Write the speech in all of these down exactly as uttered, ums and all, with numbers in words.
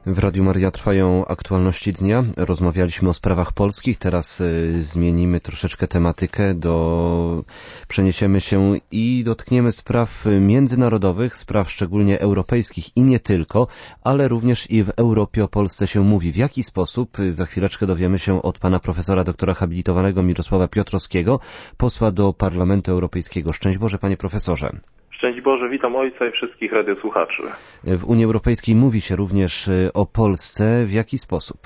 W Radiu Maryja trwają aktualności dnia. Rozmawialiśmy o sprawach polskich. Teraz zmienimy troszeczkę tematykę. Do... Przeniesiemy się i dotkniemy spraw międzynarodowych, spraw szczególnie europejskich i nie tylko, ale również i w Europie o Polsce się mówi. W jaki sposób? Za chwileczkę dowiemy się od pana profesora doktora habilitowanego Mirosława Piotrowskiego, posła do Parlamentu Europejskiego. Szczęść Boże, panie profesorze. Szczęść Boże, witam ojca i wszystkich radiosłuchaczy. W Unii Europejskiej mówi się również o Polsce. W jaki sposób?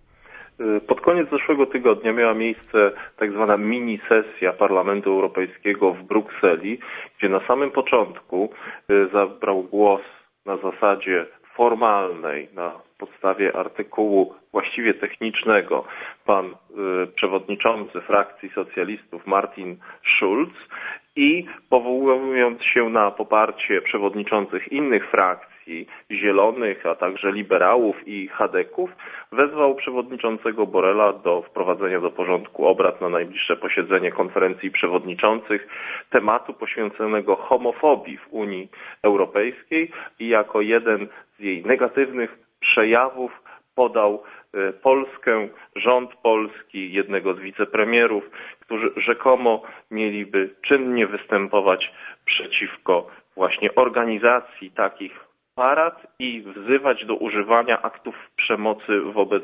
Pod koniec zeszłego tygodnia miała miejsce tak zwana mini-sesja Parlamentu Europejskiego w Brukseli, gdzie na samym początku zabrał głos na zasadzie formalnej, na podstawie artykułu właściwie technicznego, pan y, przewodniczący frakcji socjalistów Martin Schulz i powołując się na poparcie przewodniczących innych frakcji, Zielonych, a także liberałów i chadeków, wezwał przewodniczącego Borrella do wprowadzenia do porządku obrad na najbliższe posiedzenie konferencji przewodniczących tematu poświęconego homofobii w Unii Europejskiej i jako jeden z jej negatywnych przejawów podał Polskę, rząd polski, jednego z wicepremierów, którzy rzekomo mieliby czynnie występować przeciwko właśnie organizacji takich parad i wzywać do używania aktów przemocy wobec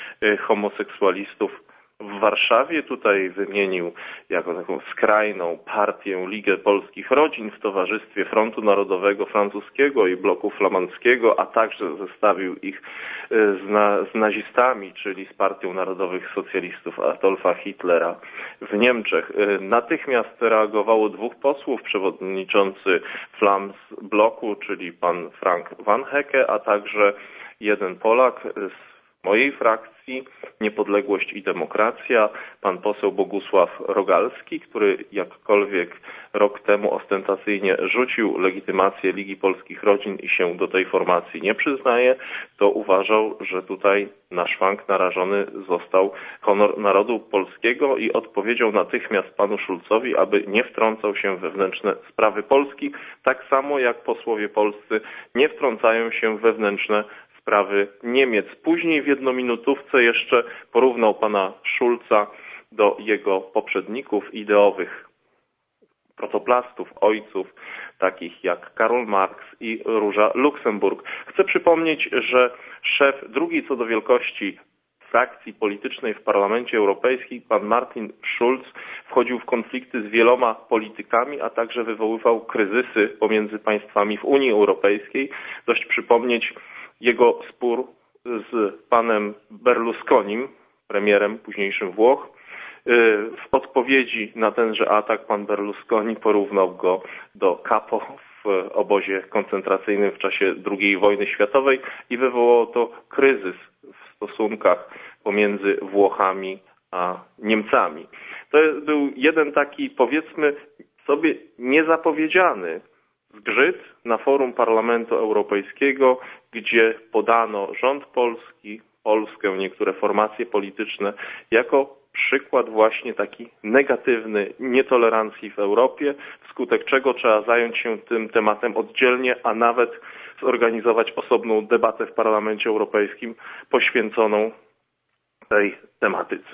homoseksualistów w Warszawie. Tutaj wymienił jako taką skrajną partię Ligę Polskich Rodzin w towarzystwie Frontu Narodowego Francuskiego i Bloku Flamandzkiego, a także zestawił ich z, na, z nazistami, czyli z Partią Narodowych Socjalistów Adolfa Hitlera w Niemczech. Natychmiast reagowało dwóch posłów, przewodniczący Flams Bloku, czyli pan Frank Van Hecke, a także jeden Polak z mojej frakcji Niepodległość i Demokracja, pan poseł Bogusław Rogalski, który jakkolwiek rok temu ostentacyjnie rzucił legitymację Ligi Polskich Rodzin i się do tej formacji nie przyznaje, to uważał, że tutaj na szwank narażony został honor narodu polskiego i odpowiedział natychmiast panu Schulzowi, aby nie wtrącał się w wewnętrzne sprawy Polski, tak samo jak posłowie polscy nie wtrącają się w wewnętrzne sprawy Niemiec. Później w jednominutówce jeszcze porównał pana Schulza do jego poprzedników ideowych, protoplastów, ojców, takich jak Karl Marx i Róża Luksemburg. Chcę przypomnieć, że szef drugiej co do wielkości frakcji politycznej w Parlamencie Europejskim, pan Martin Schulz, wchodził w konflikty z wieloma politykami, a także wywoływał kryzysy pomiędzy państwami w Unii Europejskiej. Dość przypomnieć jego spór z panem Berlusconim, premierem późniejszym Włoch. W odpowiedzi na tenże atak pan Berlusconi porównał go do kapo w obozie koncentracyjnym w czasie drugiej wojny światowej i wywołało to kryzys w stosunkach pomiędzy Włochami a Niemcami. To był jeden taki, powiedzmy sobie, niezapowiedziany zgrzyt na forum Parlamentu Europejskiego, gdzie podano rząd polski, Polskę, niektóre formacje polityczne jako przykład właśnie taki negatywny nietolerancji w Europie, wskutek czego trzeba zająć się tym tematem oddzielnie, a nawet zorganizować osobną debatę w Parlamencie Europejskim poświęconą tej tematyce.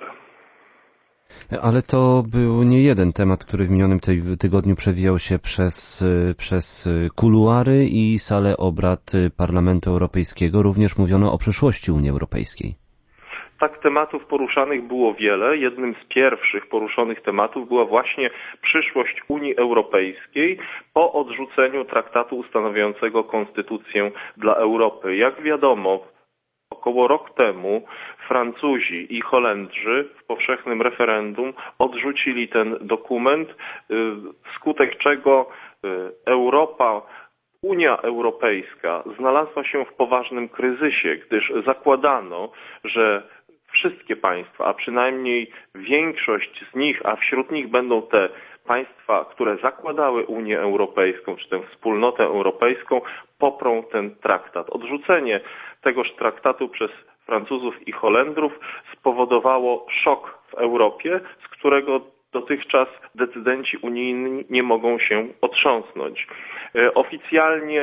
Ale to był nie jeden temat, który w minionym tygodniu przewijał się przez, przez kuluary i salę obrad Parlamentu Europejskiego. Również mówiono o przyszłości Unii Europejskiej. Tak, tematów poruszanych było wiele. Jednym z pierwszych poruszonych tematów była właśnie przyszłość Unii Europejskiej po odrzuceniu traktatu ustanawiającego konstytucję dla Europy. Jak wiadomo, około rok temu Francuzi i Holendrzy w powszechnym referendum odrzucili ten dokument, wskutek czego Europa, Unia Europejska znalazła się w poważnym kryzysie, gdyż zakładano, że wszystkie państwa, a przynajmniej większość z nich, a wśród nich będą te państwa, które zakładały Unię Europejską, czy tę wspólnotę europejską, poprą ten traktat. Odrzucenie tegoż traktatu przez Francuzów i Holendrów spowodowało szok w Europie, z którego dotychczas decydenci unijni nie mogą się otrząsnąć. Oficjalnie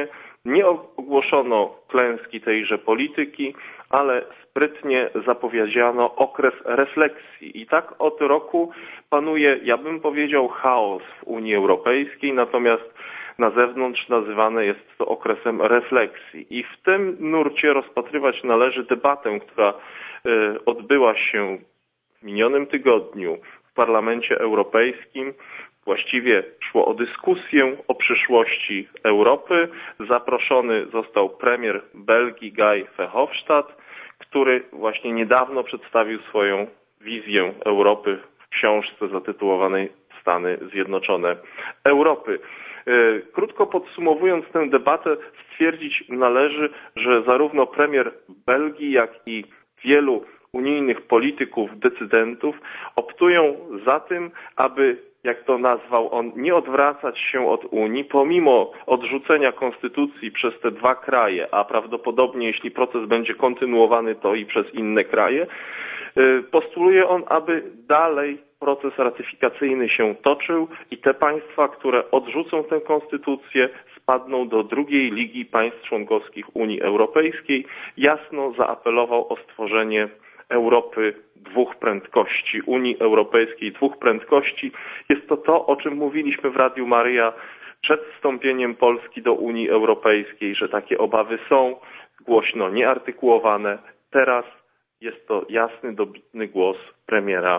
Nie ogłoszono klęski tejże polityki, ale sprytnie zapowiedziano okres refleksji. I tak od roku panuje, ja bym powiedział, chaos w Unii Europejskiej, natomiast na zewnątrz nazywane jest to okresem refleksji. I w tym nurcie rozpatrywać należy debatę, która odbyła się w minionym tygodniu w Parlamencie Europejskim. Właściwie szło o dyskusję o przyszłości Europy. Zaproszony został premier Belgii Guy Verhofstadt, który właśnie niedawno przedstawił swoją wizję Europy w książce zatytułowanej Stany Zjednoczone Europy. Krótko podsumowując tę debatę, stwierdzić należy, że zarówno premier Belgii, jak i wielu unijnych polityków, decydentów optują za tym, aby, jak to nazwał on, nie odwracać się od Unii, pomimo odrzucenia konstytucji przez te dwa kraje, a prawdopodobnie jeśli proces będzie kontynuowany, to i przez inne kraje. Postuluje on, aby dalej proces ratyfikacyjny się toczył i te państwa, które odrzucą tę konstytucję, spadną do drugiej ligi państw członkowskich Unii Europejskiej. Jasno zaapelował o stworzenie Europy dwóch prędkości, Unii Europejskiej dwóch prędkości. Jest to to, o czym mówiliśmy w Radiu Maryja przed wstąpieniem Polski do Unii Europejskiej, że takie obawy są głośno nieartykułowane. Teraz jest to jasny, dobitny głos premiera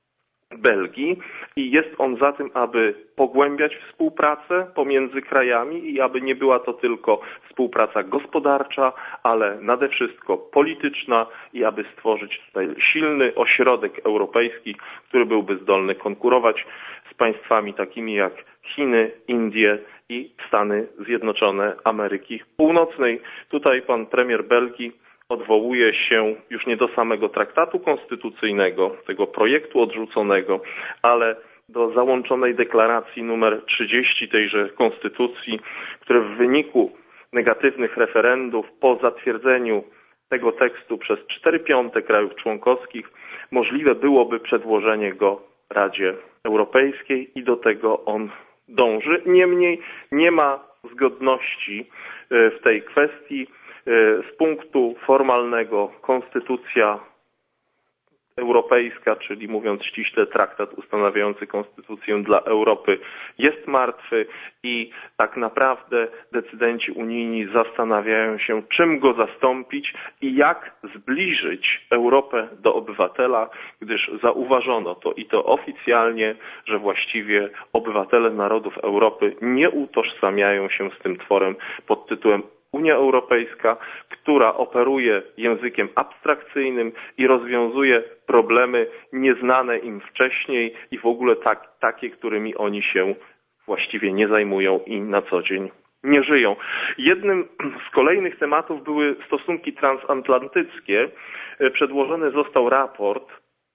Belgii i jest on za tym, aby pogłębiać współpracę pomiędzy krajami i aby nie była to tylko współpraca gospodarcza, ale nade wszystko polityczna i aby stworzyć tutaj silny ośrodek europejski, który byłby zdolny konkurować z państwami takimi jak Chiny, Indie i Stany Zjednoczone Ameryki Północnej. Tutaj pan premier Belgii odwołuje się już nie do samego traktatu konstytucyjnego, tego projektu odrzuconego, ale do załączonej deklaracji numer trzydzieści tejże konstytucji, które w wyniku negatywnych referendów po zatwierdzeniu tego tekstu przez cztery piąte krajów członkowskich możliwe byłoby przedłożenie go Radzie Europejskiej i do tego on dąży. Niemniej nie ma zgodności w tej kwestii. Z punktu formalnego konstytucja europejska, czyli mówiąc ściśle traktat ustanawiający konstytucję dla Europy jest martwy i tak naprawdę decydenci unijni zastanawiają się, czym go zastąpić i jak zbliżyć Europę do obywatela, gdyż zauważono to i to oficjalnie, że właściwie obywatele narodów Europy nie utożsamiają się z tym tworem pod tytułem Unia Europejska, która operuje językiem abstrakcyjnym i rozwiązuje problemy nieznane im wcześniej i w ogóle tak, takie, którymi oni się właściwie nie zajmują i na co dzień nie żyją. Jednym z kolejnych tematów były stosunki transatlantyckie. Przedłożony został raport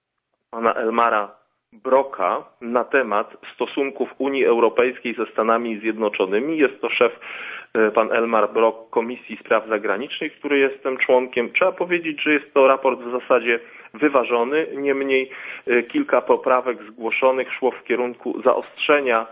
pana Elmara Broka na temat stosunków Unii Europejskiej ze Stanami Zjednoczonymi. Jest to szef pan Elmar Brok Komisji Spraw Zagranicznych, który jestem członkiem. Trzeba powiedzieć, że jest to raport w zasadzie wyważony, niemniej kilka poprawek zgłoszonych szło w kierunku zaostrzenia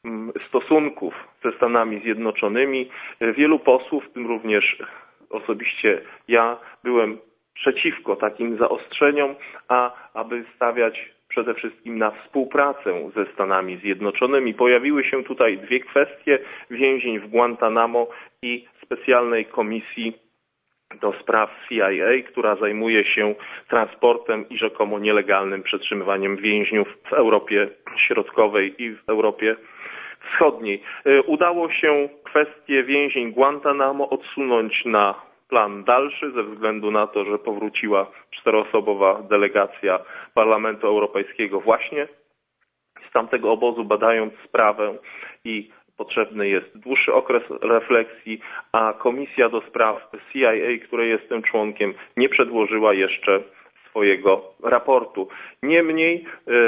stosunków ze Stanami Zjednoczonymi. Wielu posłów, w tym również osobiście ja, byłem przeciwko takim zaostrzeniom, a aby stawiać przede wszystkim na współpracę ze Stanami Zjednoczonymi. Pojawiły się tutaj dwie kwestie: więzień w Guantanamo i specjalnej komisji do spraw C I A, która zajmuje się transportem i rzekomo nielegalnym przetrzymywaniem więźniów w Europie Środkowej i w Europie Wschodniej. Udało się kwestię więzień Guantanamo odsunąć na plan dalszy ze względu na to, że powróciła czteroosobowa delegacja Parlamentu Europejskiego właśnie z tamtego obozu, badając sprawę i potrzebny jest dłuższy okres refleksji, a Komisja do Spraw C I A, której jestem członkiem, nie przedłożyła jeszcze swojego raportu. Niemniej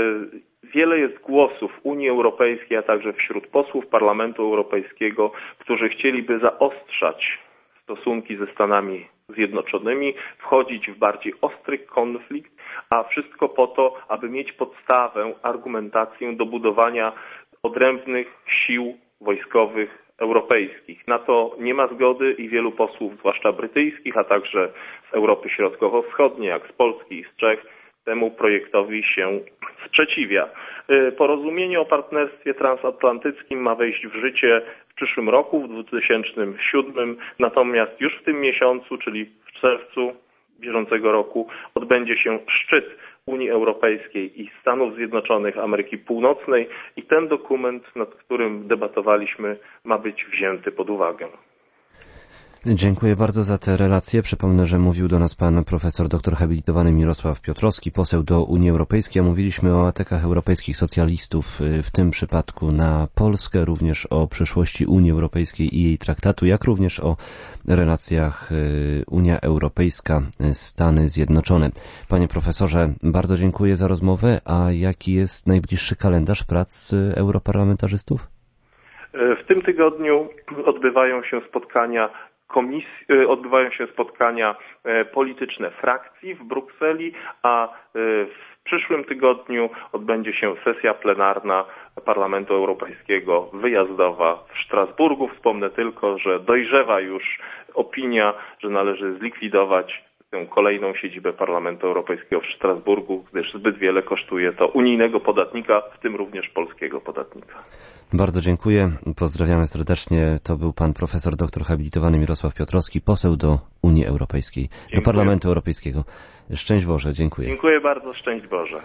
wiele jest głosów w Unii Europejskiej, a także wśród posłów Parlamentu Europejskiego, którzy chcieliby zaostrzać stosunki ze Stanami Zjednoczonymi, wchodzić w bardziej ostry konflikt, a wszystko po to, aby mieć podstawę, argumentację do budowania odrębnych sił wojskowych europejskich. Na to nie ma zgody i wielu posłów, zwłaszcza brytyjskich, a także z Europy Środkowo-Wschodniej, jak z Polski i z Czech, temu projektowi się sprzeciwia. Porozumienie o partnerstwie transatlantyckim ma wejść w życie w przyszłym roku, w dwa tysiące siódmym, natomiast już w tym miesiącu, czyli w czerwcu bieżącego roku, odbędzie się szczyt Unii Europejskiej i Stanów Zjednoczonych Ameryki Północnej i ten dokument, nad którym debatowaliśmy, ma być wzięty pod uwagę. Dziękuję bardzo za te relacje. Przypomnę, że mówił do nas pan profesor doktor habilitowany Mirosław Piotrowski, poseł do Unii Europejskiej, a mówiliśmy o atakach europejskich socjalistów, w tym przypadku na Polskę, również o przyszłości Unii Europejskiej i jej traktatu, jak również o relacjach Unia Europejska-Stany Zjednoczone. Panie profesorze, bardzo dziękuję za rozmowę, a jaki jest najbliższy kalendarz prac europarlamentarzystów? W tym tygodniu odbywają się spotkania Komisji, odbywają się spotkania polityczne frakcji w Brukseli, a w przyszłym tygodniu odbędzie się sesja plenarna Parlamentu Europejskiego wyjazdowa w Strasburgu. Wspomnę tylko, że dojrzewa już opinia, że należy zlikwidować tę kolejną siedzibę Parlamentu Europejskiego w Strasburgu, gdyż zbyt wiele kosztuje to unijnego podatnika, w tym również polskiego podatnika. Bardzo dziękuję. Pozdrawiamy serdecznie. To był pan profesor doktor habilitowany Mirosław Piotrowski, poseł do Unii Europejskiej, dziękuję. Do Parlamentu Europejskiego. Szczęść Boże, dziękuję. Dziękuję bardzo, szczęść Boże.